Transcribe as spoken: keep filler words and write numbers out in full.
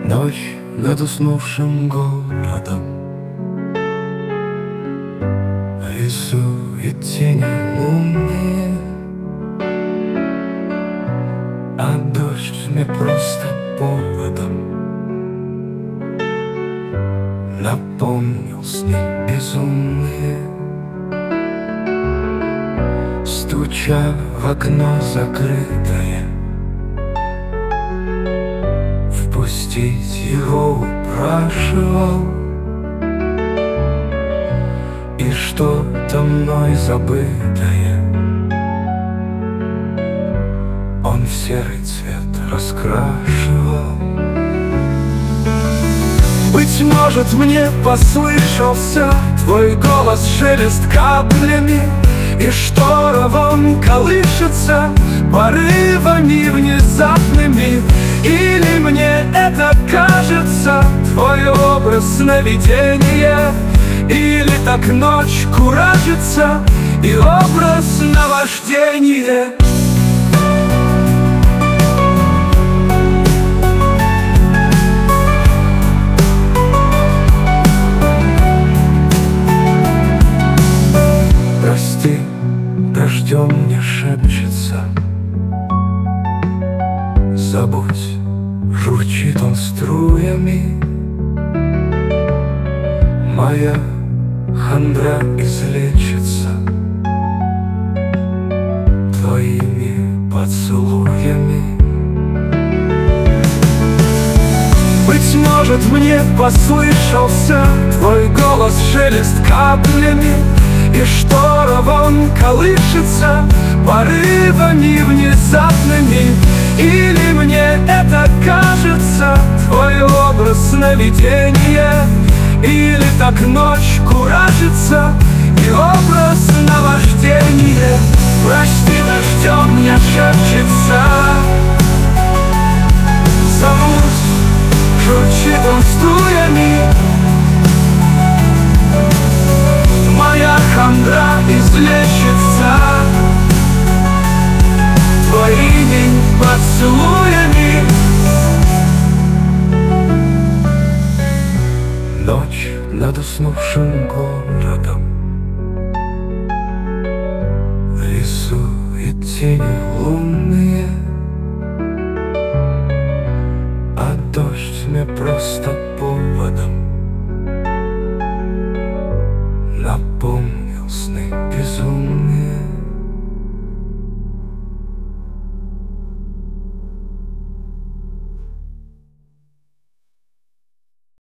Ночь над уснувшим городом, рисует тени лунные, а дождь мне просто поводом напомнил сны безумные. Стуча в окно закрытое, впустить его упрашивал, и что-то мной забытое он в серый цвет раскрашивал. Быть может, мне послышался твой голос, шелест каплями, и штора вон колышется порывами внезапными. Или мне это кажется, твой образ сновидения, или так ночь куражится, и образ наваждения. Прости, дождем мне шепчется, забудь, журчит он струями. Моя хандра излечится твоими поцелуями. Быть может, мне послышался твой голос, шелест каплями, и штора вон колышется порывами внезапными. Или мне это кажется, твой образ сновидения, или так ночь куражится, и образ наваждения. Прости, дождем мне шепчется, забудь, журчит он струями. Моя хандра излечится твоими поцелуями. Ночь над уснувшим городом рисует тени лунные, а дождь мне просто поводом напомнил